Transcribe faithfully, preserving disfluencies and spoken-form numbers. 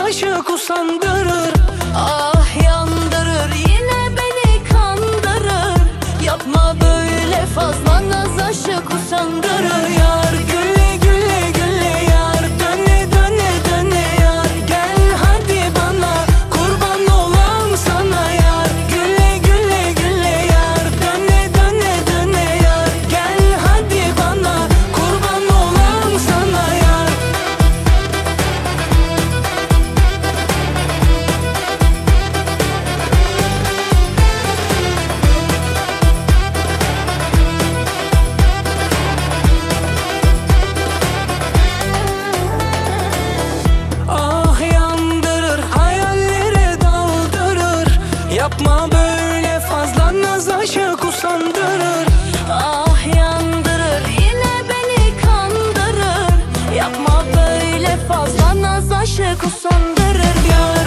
aşık usandırır. Ah yandırır, yine beni kandırır. Yapma böyle, fazla naz aşık usandırır. Yar gülle gülle gülle yar, döne döne döne yar. Gel hadi bana, kurban olam sana yar. Gülle gülle gülle yar, döne döne döne yar. Gel hadi bana, kurban olam sana yar. Ah yandırır, hayallere daldırır. Yapma böyle, fazla naz aşık usandırır. Ah yandırır, yine beni kandırır. Yapma böyle, fazla naz aşık usandırır. Yar